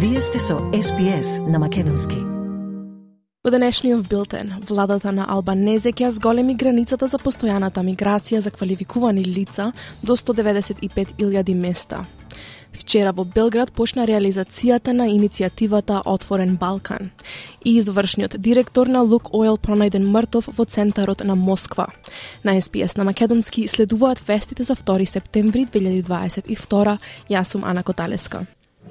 Вие сте со SPS на Македонски. Во денешниот билтен, владата на Албанезе ќе зголеми границата за постојаната миграција за квалификувани лица до 195.000 места. Вчера во Белград почна реализацијата на иницијативата Отворен Балкан и извршниот директор на Лукойл пронајден мртов во центарот на Москва. На SPS на Македонски следуваат вестите за 2 септември 2022. Јас сум Ана Коталеска.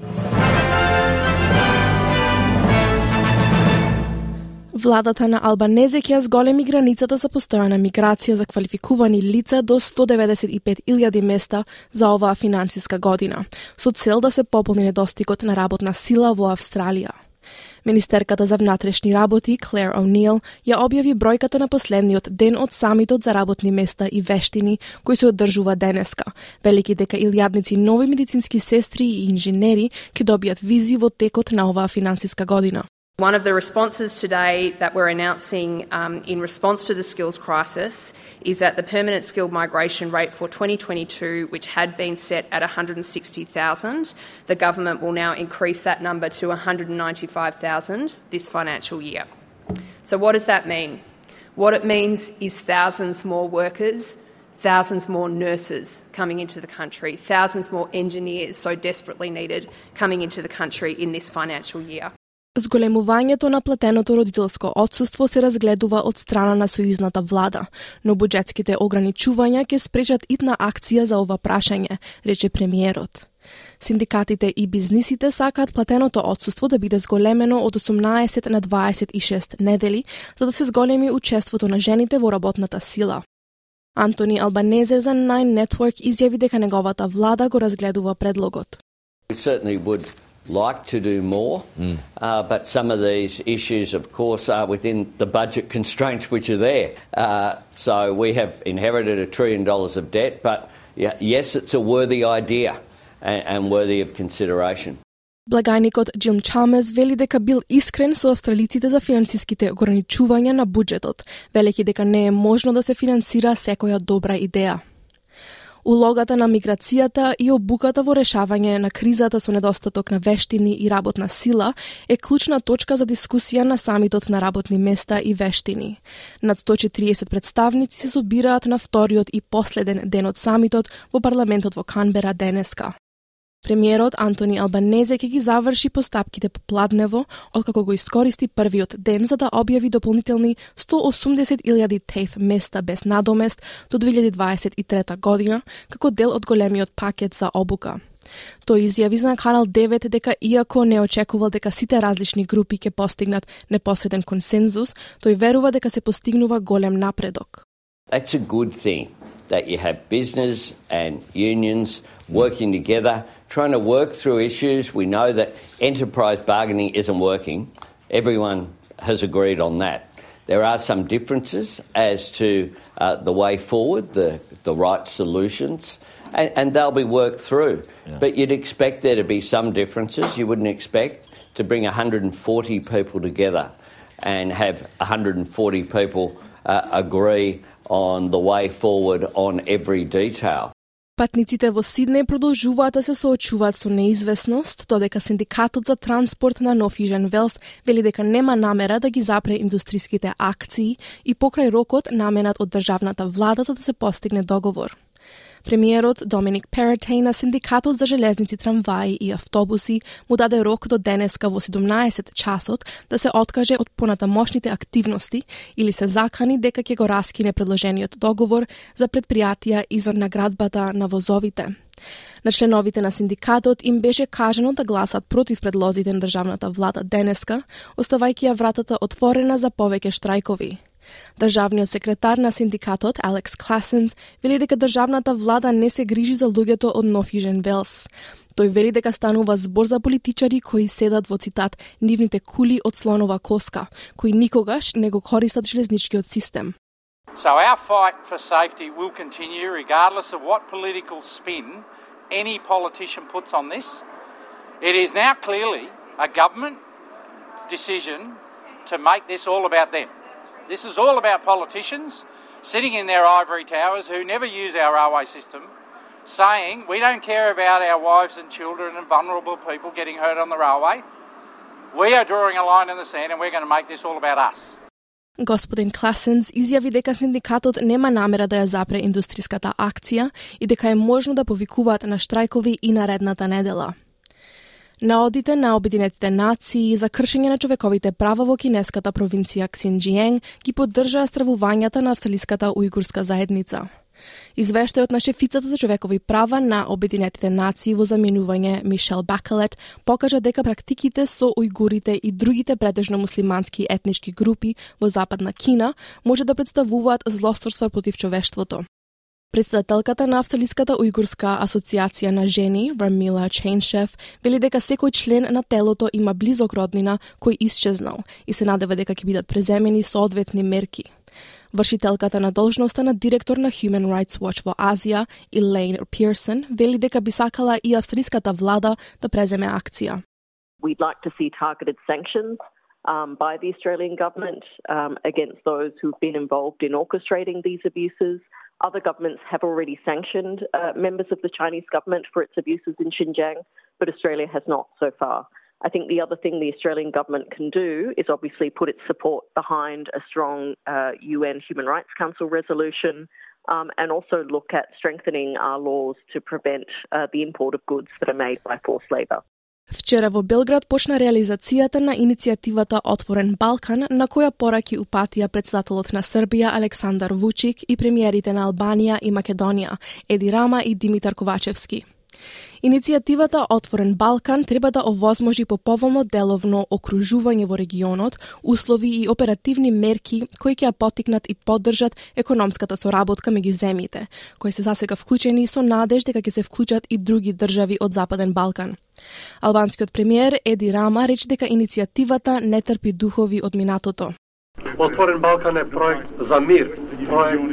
Владата на Албанезе ќе зголеми границата за постојана миграција за квалификувани лица до 195.000 места за оваа финансиска година, со цел да се пополни недостигот на работна сила во Австралија. Министерката за внатрешни работи, Клер О'Нил, ја објави бројката на последниот ден од самитот за работни места и вештини, кој се одржува денеска, велики дека илјадници нови медицински сестри и инженери ќе добијат визи во текот на оваа финансиска година. One of the responses today that we're announcing in response to the skills crisis is that the permanent skilled migration rate for 2022, which had been set at 160,000, the government will now increase that number to 195,000 this financial year. So what does that mean? What it means is thousands more workers, thousands more nurses coming into the country, thousands more engineers so desperately needed coming into the country in this financial year. Зголемувањето на платеното родителско отсуство се разгледува од страна на сојузната влада, но буџетските ограничувања ќе спречат итна акција за ова прашање, рече премиерот. Синдикатите и бизнисите сакаат платеното отсуство да биде зголемено од 18 на 26 недели, за да се зголеми учеството на жените во работната сила. Антони Албанезе за Nine Network изјави дека неговата влада го разгледува предлогот. Like to do more, but some of these issues, of course, are within the budget constraints which are there. So we have inherited $1 trillion of debt, but yes, it's a worthy idea and worthy of consideration. Благајникот Џим Чамес вели дека бил искрен со австралиците за финансиските ограничувања на буџетот, велејќи дека не е можно да се финансира секоја добра идеја. Улогата на миграцијата и обуката во решавање на кризата со недостаток на вештини и работна сила е клучна точка за дискусија на самитот на работни места и вештини. Над 140 представници се собираат на вториот и последен ден од самитот во парламентот во Канбера денеска. Премиерот Антони Албанезе ќе ги заврши постапките попладнево, откако го искористи првиот ден за да објави дополнителни 180.000 TAFE места без надомест до 2023 година, како дел од големиот пакет за обука. Тој изјави за Канал 9 дека иако не очекувал дека сите различни групи ќе постигнат непосреден консензус, тој верува дека се постигнува голем напредок. That's a good thing. That you have business and unions working together, trying to work through issues. We know that enterprise bargaining isn't working. Everyone has agreed on that. There are some differences as to the way forward, the right solutions, and they'll be worked through. Yeah. But you'd expect there to be some differences. You wouldn't expect to bring 140 people together and have 140 people agree on the way forward on every detail. Патниците во Сиднеј продолжуваат да се соочуваат со неизвестност, додека синдикатот за транспорт на Нов Южен Велс вели дека нема намера да ги запре индустриските акции и покрај рокот наменат од државната влада за да се постигне договор. Премиерот Доминик Перотеј на синдикатот за железници, трамваи и автобуси му даде рок до денеска во 17 часот да се откаже од понатамошните активности или се закани дека ќе го раскине предложениот договор за предпријатија извор наградбата на возовите. На членовите на синдикатот им беше кажано да гласат против предлозите на државната влада денеска, оставајќи ја вратата отворена за повеќе штрајкови. Државниот секретар на синдикатот, Алекс Класенс, вели дека државната влада не се грижи за луѓето од Нов Южен Велс. Тој вели дека станува збор за политичари кои седат во цитат нивните кули од слонова коска, кои никогаш не го користат железничкиот систем. So our fight for safety will continue regardless of what political spin any politician puts on this. It is now clearly a government decision to make this all about them. This is all about politicians sitting in their ivory towers who never use our railway system, saying we don't care about our wives and children and vulnerable people getting hurt on the railway. We are drawing a line in the sand and we're going to make this all about us. Господин Класенс изјави дека синдикатот нема намера да ја запре индустриската акција и дека е можно да повикуваат на штрајкови и наредната недела. Наодите на Обединетите нации за кршење на човековите права во кинеската провинција Ксинџиен ги поддржаа стравувањата на австралиската ујгурска заедница. Извештајот на шефицата за човекови права на Обединетите нации во заминување Мишел Бакалет покажа дека практиките со ујгурите и другите претежно муслимански етнички групи во Западна Кина може да представуваат злосторства против човештвото. Председателката на Австралиската ујгурска асоциација на жени, Рамила Чейншеф, вели дека секој член на телото има близок роднина кој исчезнал и се надева дека ќе бидат преземени соодветни мерки. Вршителката на должноста на директор на Human Rights Watch во Азија, Елейн Пирсон, вели дека би сакала и австралиската влада да преземе акција. We'd like to see targeted sanctions by the Australian government against those who've been involved in orchestrating these abuses. Other governments have already sanctioned members of the Chinese government for its abuses in Xinjiang, but Australia has not so far. I think the other thing the Australian government can do is obviously put its support behind a strong UN Human Rights Council resolution and also look at strengthening our laws to prevent the import of goods that are made by forced labour. Вчера во Белград почна реализацијата на иницијативата Отворен Балкан, на која пораки упатија председателот на Србија Александар Вучик и премиерите на Албанија и Македонија Еди Рама и Димитар Ковачевски. Иницијативата Отворен Балкан треба да овозможи поповолно деловно окружување во регионот, услови и оперативни мерки кои ќе ја поттикнат и поддржат економската соработка меѓу земјите, кои се засега вклучени со надеж дека ќе се вклучат и други држави од Западен Балкан. Албанскиот премиер Еди Рама рече дека иницијативата не трпи духови од минатото. Отворен Балкан е проект за мир, проект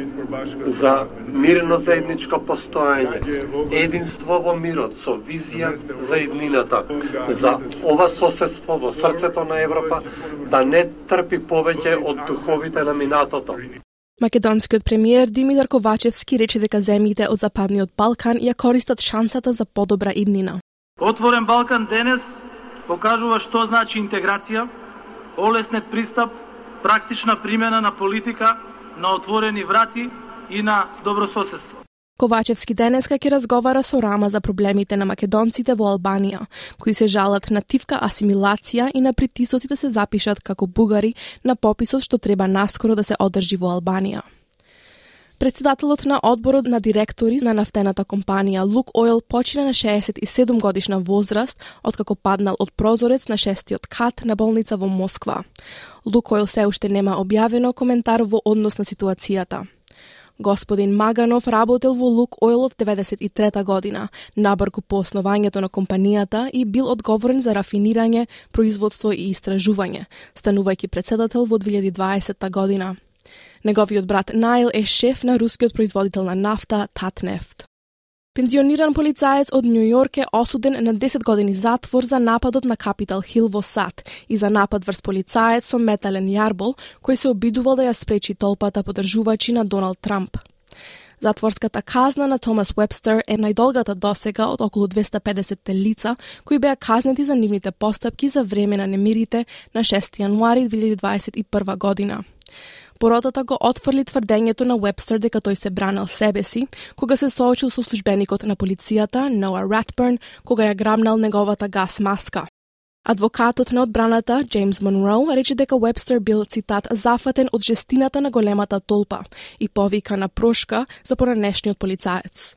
за мирно заедничко постојање, единство во мирот со визија за еднината, за ова соседство во срцето на Европа да не трпи повеќе од духовите на минатото. Македонскиот премиер Димитар Ковачевски рече дека земјите од Западниот Балкан ја користат шансата за подобра иднина. Отворен Балкан денес покажува што значи интеграција, олеснет пристап, практична примена на политика на отворени врати и на добрососедство. Ковачевски денеска ќе разговара со Рама за проблемите на македонците во Албанија, кои се жалат на тивка асимилација и на притисоци да се запишат како бугари на пописот што треба наскоро да се одржи во Албанија. Председателот на одборот на директори на нафтената компанија Лукойл почина на 67 годишна возраст, откако паднал од прозорец на 6-тиот кат на болница во Москва. Лукойл се уште нема објавено коментар во однос на ситуацијата. Господин Маганов работел во Лукойл од 93 година, набрку по основањето на компанијата и бил одговорен за рафинирање, производство и истражување, станувајќи председател во 2020 година. Неговиот брат Найл е шеф на рускиот производител на нафта Татнефт. Пензиониран полицаец од Њу Јорк е осуден на 10 години затвор за нападот на Капитал Хил во САД и за напад врз полицаец со метален јарбол кој се обидувал да ја спречи толпата поддржувачи на Доналд Трамп. Затворската казна на Томас Уебстер е најдолгата досега од околу 250 лица кои беа казнети за нивните постапки за време на немирите на 6 јануари 2021 година. Поротата го отфрли тврдењето на Уебстер дека тој се бранел себе си, кога се соочил со службеникот на полицијата, Ноа Ратберн, кога ја грабнал неговата гас маска. Адвокатот на одбраната, Джеймс Монроу, рече дека Уебстер бил, цитат, зафатен од жестината на големата толпа и повика на прошка за поранешниот полицаец.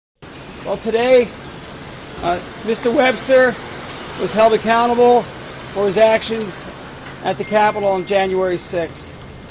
Well, today, Mr. Webster was held accountable for his actions at the Capitol on January 6th.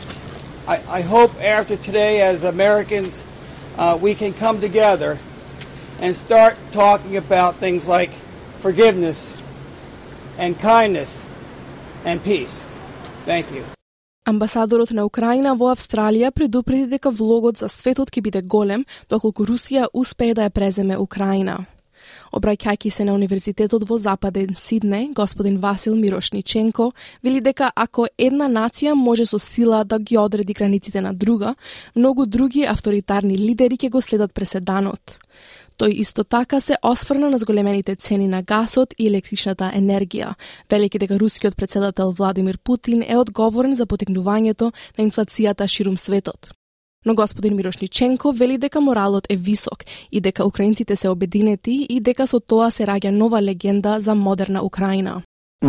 I hope after today, as Americans, we can come together and start talking about things like forgiveness and kindness and peace. Thank you. Амбасадорот на Украина во Австралија предупреди дека влогот за светот ќе биде голем доколку Русија успее да ја преземе Украина. Обраќајќи се на Универзитетот во Западен Сиднеј, господин Васил Мирошниченко вели дека ако една нација може со сила да ги одреди границите на друга, многу други авторитарни лидери ќе го следат преседанот. Тој исто така се осврна на зголемените цени на гасот и електричната енергија, велики дека рускиот председател Владимир Путин е одговорен за потегнувањето на инфлацијата ширум светот. Но господин Мирошниченко вели дека моралот е висок и дека украинците се обединети и дека со тоа се раѓа нова легенда за модерна Украина.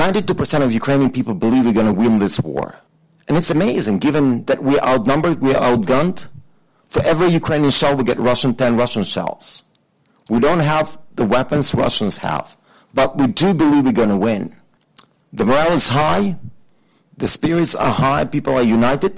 92% of Ukrainian people believe we're going to win this war. And it's amazing, given that we are outnumbered, we are outgunned. For every Ukrainian shell, we get 10 Russian shells. We don't have the weapons Russians have, but we do believe we're going to win. The morale is high, the spirits are high, people are united.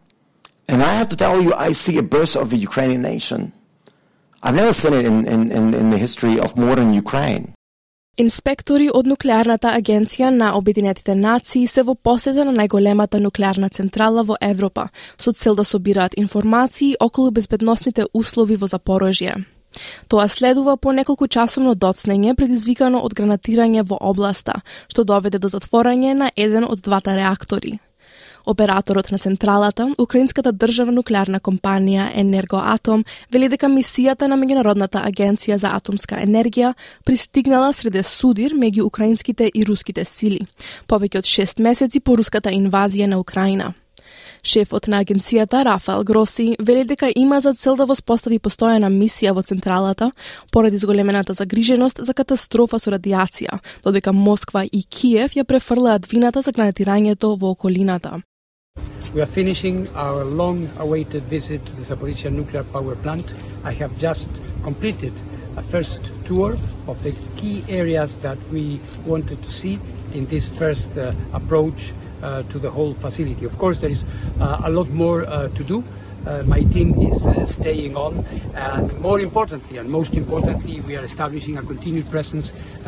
And I have to tell you, I see a burst of the Ukrainian nation. I've never seen it in the history of modern Ukraine. Инспектори од нуклеарната агенција на Обединетите нации се во посета на најголемата нуклеарна централа во Европа, со цел да собираат информации околу безбедносните услови во Запорожје. Тоа следува по неколку часовно доцнење предизвикано од гранатирање во областа, што доведе до затворање на еден од двата реактори. Операторот на централата, украинската државна нуклеарна компанија Енергоатом, вели дека мисијата на Меѓународната агенција за атомска енергија пристигнала среде судир меѓу украинските и руските сили, повеќе од 6 месеци по руската инвазија на Украина. Шефот на агенцијата Рафаел Гроси вели дека има за цел да воспостави постојана мисија во централата поради зголемената загриженост за катастрофа со радијација, додека Москва и Киев ја префрлаат вината за гранатирањето во околината. We are finishing our long-awaited visit to the Zaporizhzhia nuclear power plant. I have just completed a first tour of the key areas that we wanted to see in this first approach to the whole facility. Of course, there is a lot more to do. My team is staying on, and more importantly, and most importantly, we are establishing a continued presence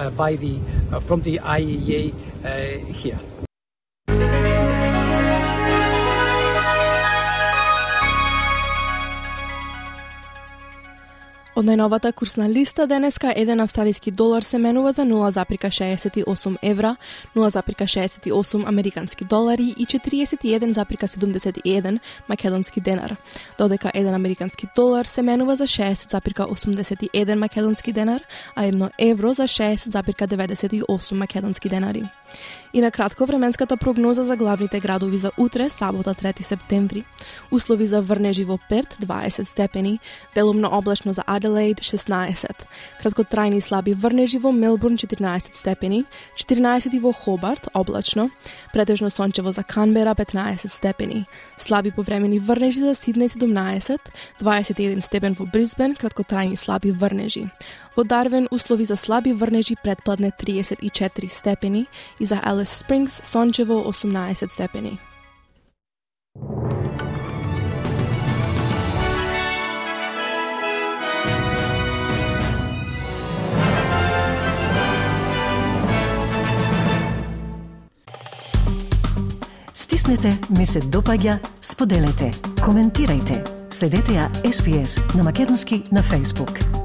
from the IAEA here. Од најновата курсна листа денеска еден австралиски долар се менува за 0,68 евра, 0,68 американски долари и 41,71 македонски денар, додека еден американски долар се менува за 60,81 македонски денар, а 1 евро за 60,98 македонски денари. И на кратко временската прогноза за главните градови за утре, сабота 3 септември. Услови за врнежи во Перт 20 степени, делумно облачно за Аделаид 16, краткотрајни слаби врнежи во Мелбурн 14 степени, 14 во Хобарт облачно, претежно сончево за Канбера 15 степени, слаби повремени врнежи за Сиднеј 17, 21 степен во Брисбен, краткотрајни слаби врнежи. Во Дарвин услови за слаби врнежи предпладне 34 степени и за Алис Спрингс сончево 18 степени. Стиснете, ми се допаѓа, споделете, коментирајте. Следете ја SBS на Македонски на Facebook.